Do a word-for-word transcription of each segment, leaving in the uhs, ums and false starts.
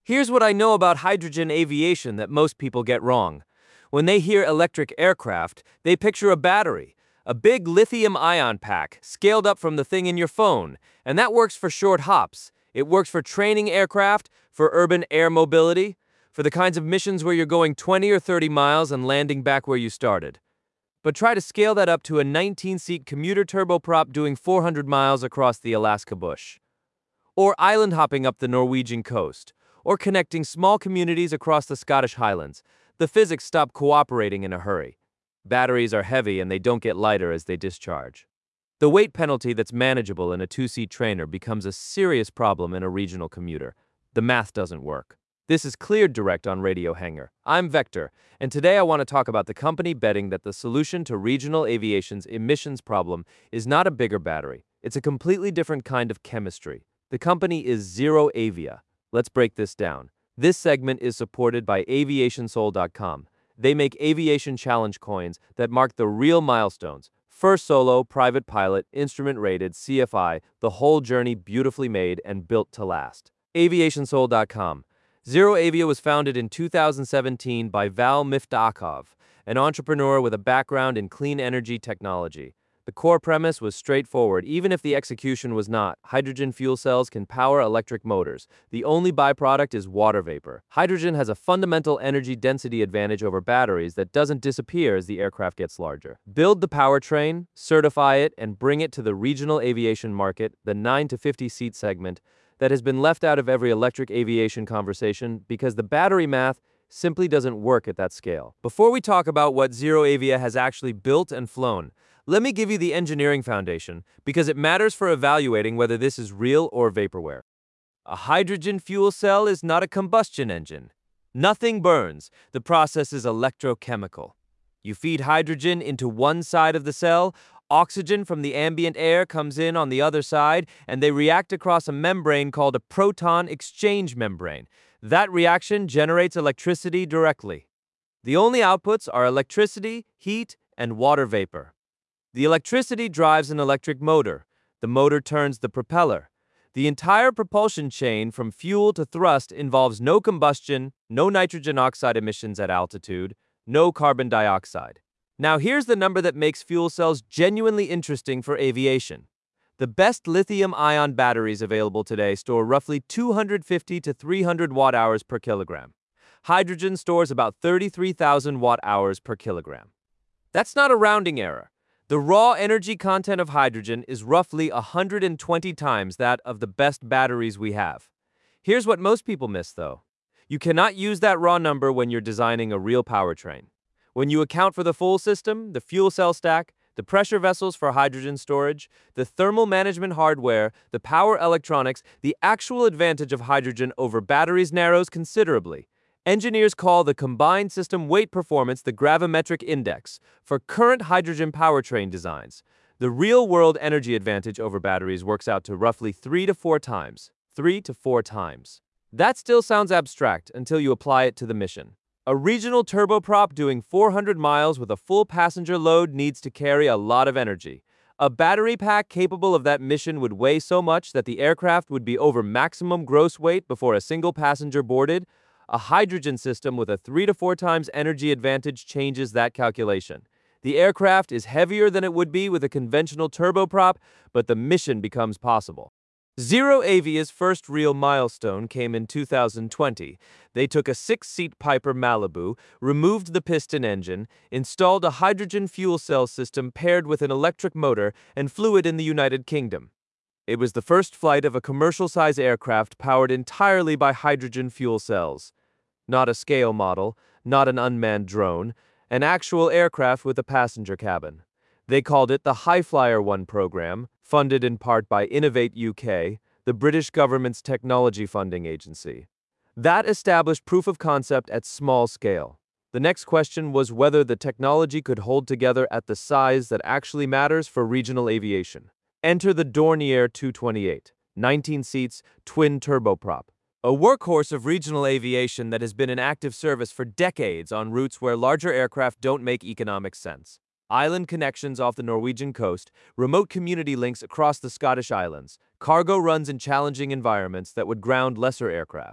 Here's what I know about hydrogen aviation that most people get wrong. When they hear electric aircraft, they picture a battery, a big lithium-ion pack scaled up from the thing in your phone, and that works for short hops. It works for training aircraft, for urban air mobility, for the kinds of missions where you're going twenty or thirty miles and landing back where you started. But try to scale that up to a nineteen-seat commuter turboprop doing four hundred miles across the Alaska bush, or island hopping up the Norwegian coast, or connecting small communities across the Scottish Highlands. The physics stop cooperating in a hurry. Batteries are heavy and they don't get lighter as they discharge. The weight penalty that's manageable in a two-seat trainer becomes a serious problem in a regional commuter. The math doesn't work. This is Cleared Direct on Radio Hangar. I'm Vector, and today I want to talk about the company betting that the solution to regional aviation's emissions problem is not a bigger battery. It's a completely different kind of chemistry. The company is ZeroAvia. Let's break this down. This segment is supported by aviation soul dot com. They make aviation challenge coins that mark the real milestones. First solo, private pilot, instrument-rated, C F I, the whole journey beautifully made and built to last. aviation soul dot com. ZeroAvia was founded in two thousand seventeen by Val Miftakov, an entrepreneur with a background in clean energy technology. The core premise was straightforward, even if the execution was not. Hydrogen fuel cells can power electric motors. The only byproduct is water vapor. Hydrogen has a fundamental energy density advantage over batteries that doesn't disappear as the aircraft gets larger. Build the powertrain, certify it, and bring it to the regional aviation market, the nine to fifty seat segment, that has been left out of every electric aviation conversation because the battery math simply doesn't work at that scale. Before we talk about what ZeroAvia has actually built and flown, let me give you the engineering foundation because it matters for evaluating whether this is real or vaporware. A hydrogen fuel cell is not a combustion engine. Nothing burns. The process is electrochemical. You feed hydrogen into one side of the cell, oxygen from the ambient air comes in on the other side, and they react across a membrane called a proton exchange membrane. That reaction generates electricity directly. The only outputs are electricity, heat, and water vapor. The electricity drives an electric motor. The motor turns the propeller. The entire propulsion chain from fuel to thrust involves no combustion, no nitrogen oxide emissions at altitude, no carbon dioxide. Now here's the number that makes fuel cells genuinely interesting for aviation. The best lithium-ion batteries available today store roughly two hundred fifty to three hundred watt-hours per kilogram. Hydrogen stores about thirty-three thousand watt-hours per kilogram. That's not a rounding error. The raw energy content of hydrogen is roughly one hundred twenty times that of the best batteries we have. Here's what most people miss, though. You cannot use that raw number when you're designing a real powertrain. When you account for the full system, the fuel cell stack, the pressure vessels for hydrogen storage, the thermal management hardware, the power electronics, the actual advantage of hydrogen over batteries narrows considerably. Engineers call the combined system weight performance the gravimetric index for current hydrogen powertrain designs. The real-world energy advantage over batteries works out to roughly three to four times. Three to four times. That still sounds abstract until you apply it to the mission. A regional turboprop doing four hundred miles with a full passenger load needs to carry a lot of energy. A battery pack capable of that mission would weigh so much that the aircraft would be over maximum gross weight before a single passenger boarded. A hydrogen system with a three to four times energy advantage changes that calculation. The aircraft is heavier than it would be with a conventional turboprop, but the mission becomes possible. ZeroAvia's first real milestone came in two thousand twenty. They took a six-seat Piper Malibu, removed the piston engine, installed a hydrogen fuel cell system paired with an electric motor, and flew it in the United Kingdom. It was the first flight of a commercial-size aircraft powered entirely by hydrogen fuel cells. Not a scale model, not an unmanned drone, an actual aircraft with a passenger cabin. They called it the Highflyer One program, funded in part by Innovate U K, the British government's technology funding agency. That established proof of concept at small scale. The next question was whether the technology could hold together at the size that actually matters for regional aviation. Enter the Dornier two twenty-eight, nineteen seats, twin turboprop. A workhorse of regional aviation that has been in active service for decades on routes where larger aircraft don't make economic sense. Island connections off the Norwegian coast, remote community links across the Scottish Islands, cargo runs in challenging environments that would ground lesser aircraft.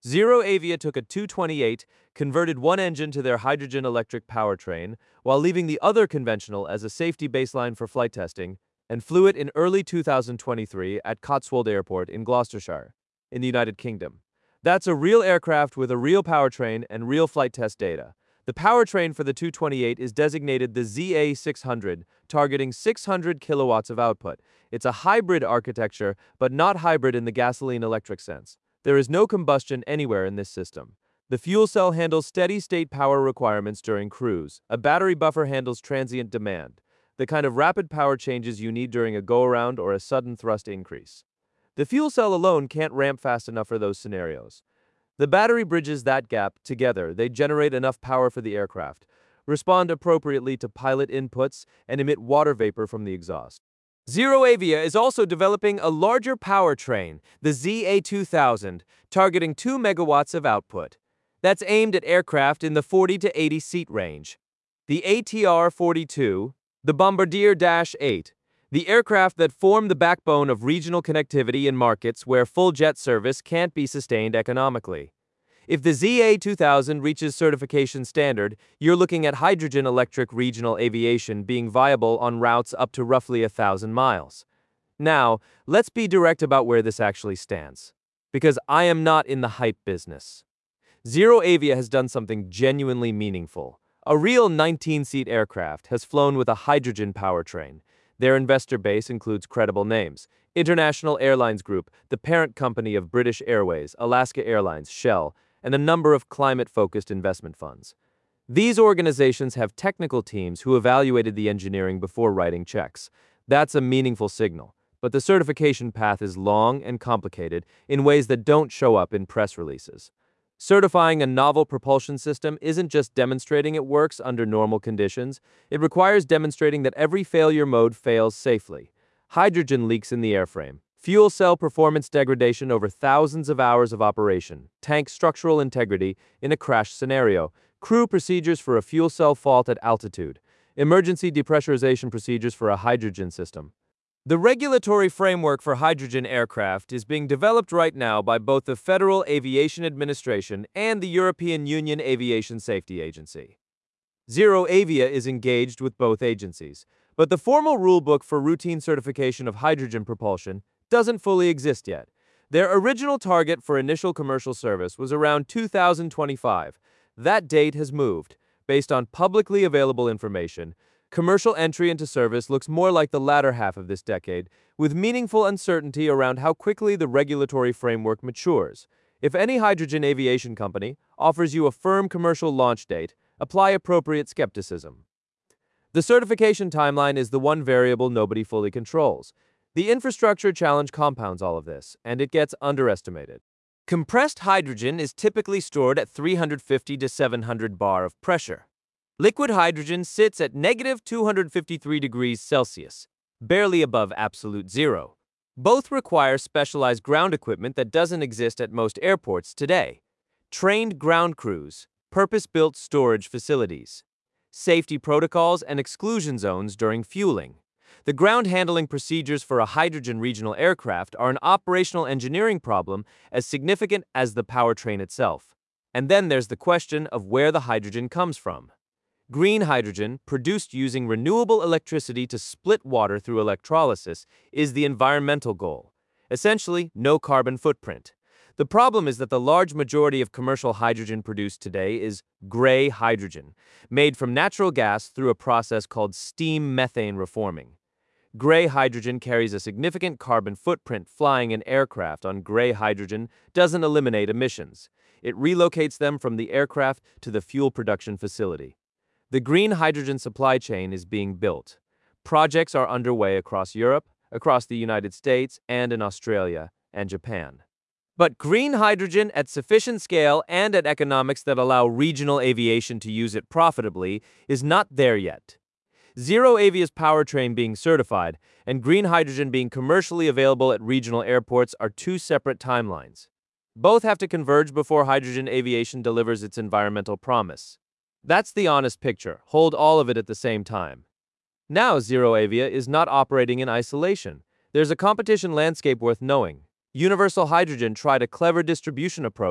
Zero Avia took a two twenty-eight, converted one engine to their hydrogen-electric powertrain, while leaving the other conventional as a safety baseline for flight testing, and flew it in early two thousand twenty-three at Cotswold Airport in Gloucestershire, in the United Kingdom. That's a real aircraft with a real powertrain and real flight test data. The powertrain for the two twenty-eight is designated the Z A six hundred, targeting six hundred kilowatts of output. It's a hybrid architecture, but not hybrid in the gasoline-electric sense. There is no combustion anywhere in this system. The fuel cell handles steady-state power requirements during cruise. A battery buffer handles transient demand, the kind of rapid power changes you need during a go-around or a sudden thrust increase. The fuel cell alone can't ramp fast enough for those scenarios. The battery bridges that gap. Together, they generate enough power for the aircraft, respond appropriately to pilot inputs, and emit water vapor from the exhaust. Zero Avia is also developing a larger powertrain, the Z A two thousand, targeting two megawatts of output. That's aimed at aircraft in the forty to eighty seat range. The A T R forty-two, the Bombardier Dash eight, the aircraft that form the backbone of regional connectivity in markets where full jet service can't be sustained economically. If the Z A two thousand reaches certification standard, you're looking at hydrogen-electric regional aviation being viable on routes up to roughly a thousand miles. Now, let's be direct about where this actually stands, because I am not in the hype business. Zero Avia has done something genuinely meaningful. A real nineteen seat aircraft has flown with a hydrogen powertrain. Their investor base includes credible names: International Airlines Group, the parent company of British Airways, Alaska Airlines, Shell, and a number of climate-focused investment funds. These organizations have technical teams who evaluated the engineering before writing checks. That's a meaningful signal, but the certification path is long and complicated in ways that don't show up in press releases. Certifying a novel propulsion system isn't just demonstrating it works under normal conditions, it requires demonstrating that every failure mode fails safely. Hydrogen leaks in the airframe, fuel cell performance degradation over thousands of hours of operation, tank structural integrity in a crash scenario, crew procedures for a fuel cell fault at altitude, emergency depressurization procedures for a hydrogen system. The regulatory framework for hydrogen aircraft is being developed right now by both the Federal Aviation Administration and the European Union Aviation Safety Agency. Zero Avia is engaged with both agencies, but the formal rulebook for routine certification of hydrogen propulsion doesn't fully exist yet. Their original target for initial commercial service was around two thousand twenty-five. That date has moved. Based on publicly available information, commercial entry into service looks more like the latter half of this decade, with meaningful uncertainty around how quickly the regulatory framework matures. If any hydrogen aviation company offers you a firm commercial launch date, apply appropriate skepticism. The certification timeline is the one variable nobody fully controls. The infrastructure challenge compounds all of this, and it gets underestimated. Compressed hydrogen is typically stored at three hundred fifty to seven hundred bar of pressure. Liquid hydrogen sits at negative two hundred fifty-three degrees Celsius, barely above absolute zero. Both require specialized ground equipment that doesn't exist at most airports today. Trained ground crews, purpose-built storage facilities, safety protocols and exclusion zones during fueling. The ground handling procedures for a hydrogen regional aircraft are an operational engineering problem as significant as the powertrain itself. And then there's the question of where the hydrogen comes from. Green hydrogen, produced using renewable electricity to split water through electrolysis, is the environmental goal. Essentially, no carbon footprint. The problem is that the large majority of commercial hydrogen produced today is gray hydrogen, made from natural gas through a process called steam methane reforming. Gray hydrogen carries a significant carbon footprint. Flying an aircraft on gray hydrogen doesn't eliminate emissions. It relocates them from the aircraft to the fuel production facility. The green hydrogen supply chain is being built. Projects are underway across Europe, across the United States, and in Australia and Japan. But green hydrogen at sufficient scale and at economics that allow regional aviation to use it profitably is not there yet. Zero Avia's powertrain being certified and green hydrogen being commercially available at regional airports are two separate timelines. Both have to converge before hydrogen aviation delivers its environmental promise. That's the honest picture. Hold all of it at the same time. Now, Zero Avia is not operating in isolation. There's a competition landscape worth knowing. Universal Hydrogen tried a clever distribution approach,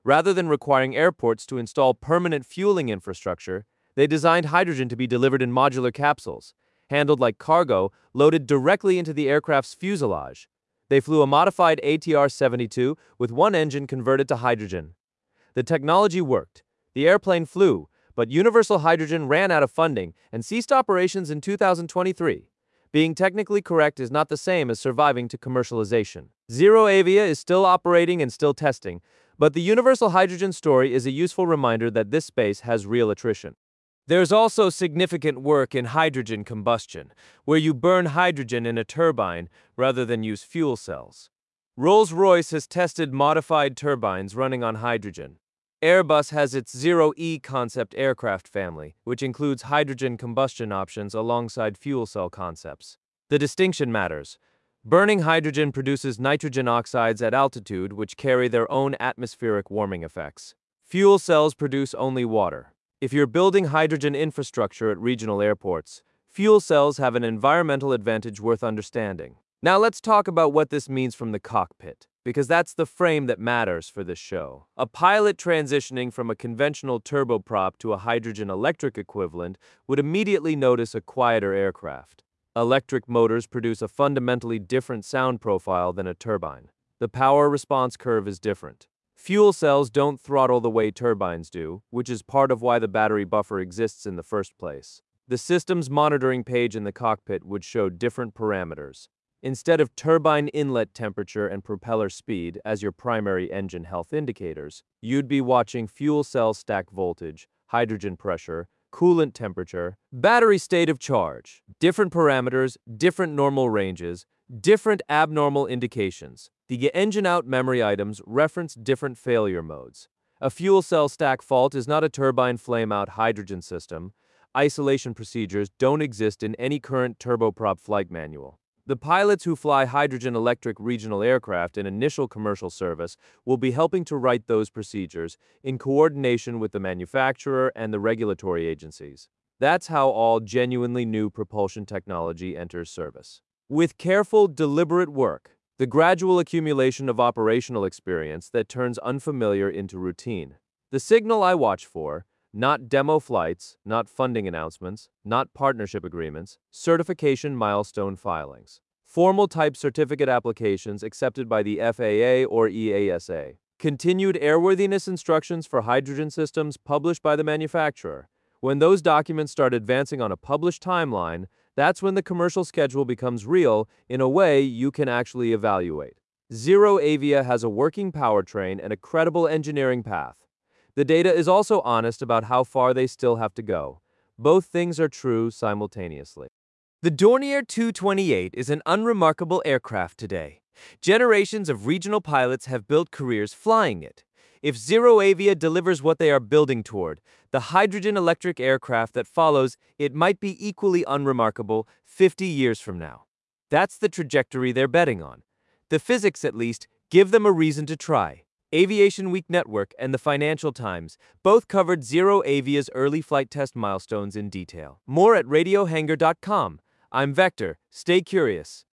Rather than requiring airports to install permanent fueling infrastructure, they designed hydrogen to be delivered in modular capsules, handled like cargo, loaded directly into the aircraft's fuselage. They flew a modified A T R seventy-two with one engine converted to hydrogen. The technology worked. The airplane flew, but Universal Hydrogen ran out of funding and ceased operations in two thousand twenty-three. Being technically correct is not the same as surviving to commercialization. ZeroAvia is still operating and still testing, but the Universal Hydrogen story is a useful reminder that this space has real attrition. There's also significant work in hydrogen combustion, where you burn hydrogen in a turbine rather than use fuel cells. Rolls-Royce has tested modified turbines running on hydrogen. Airbus has its Zero E concept aircraft family, which includes hydrogen combustion options alongside fuel cell concepts. The distinction matters. Burning hydrogen produces nitrogen oxides at altitude, which carry their own atmospheric warming effects. Fuel cells produce only water. If you're building hydrogen infrastructure at regional airports, fuel cells have an environmental advantage worth understanding. Now let's talk about what this means from the cockpit, because that's the frame that matters for this show. A pilot transitioning from a conventional turboprop to a hydrogen electric equivalent would immediately notice a quieter aircraft. Electric motors produce a fundamentally different sound profile than a turbine. The power response curve is different. Fuel cells don't throttle the way turbines do, which is part of why the battery buffer exists in the first place. The system's monitoring page in the cockpit would show different parameters. Instead of turbine inlet temperature and propeller speed as your primary engine health indicators, you'd be watching fuel cell stack voltage, hydrogen pressure, coolant temperature, battery state of charge. Different parameters, different normal ranges, different abnormal indications. The engine-out memory items reference different failure modes. A fuel cell stack fault is not a turbine flame-out hydrogen system. Isolation procedures don't exist in any current turboprop flight manual. The pilots who fly hydrogen-electric regional aircraft in initial commercial service will be helping to write those procedures in coordination with the manufacturer and the regulatory agencies. That's how all genuinely new propulsion technology enters service. With careful, deliberate work, the gradual accumulation of operational experience that turns unfamiliar into routine. The signal I watch for, not demo flights, not funding announcements, not partnership agreements, certification milestone filings. Formal type certificate applications accepted by the F A A or E A S A. Continued airworthiness instructions for hydrogen systems published by the manufacturer. When those documents start advancing on a published timeline, that's when the commercial schedule becomes real in a way you can actually evaluate. ZeroAvia has a working powertrain and a credible engineering path. The data is also honest about how far they still have to go. Both things are true simultaneously. The Dornier two twenty-eight is an unremarkable aircraft today. Generations of regional pilots have built careers flying it. If ZeroAvia delivers what they are building toward, the hydrogen-electric aircraft that follows, it might be equally unremarkable fifty years from now. That's the trajectory they're betting on. The physics, at least, give them a reason to try. Aviation Week Network and the Financial Times both covered ZeroAvia's early flight test milestones in detail. More at radio hangar dot com. I'm Vector. Stay curious.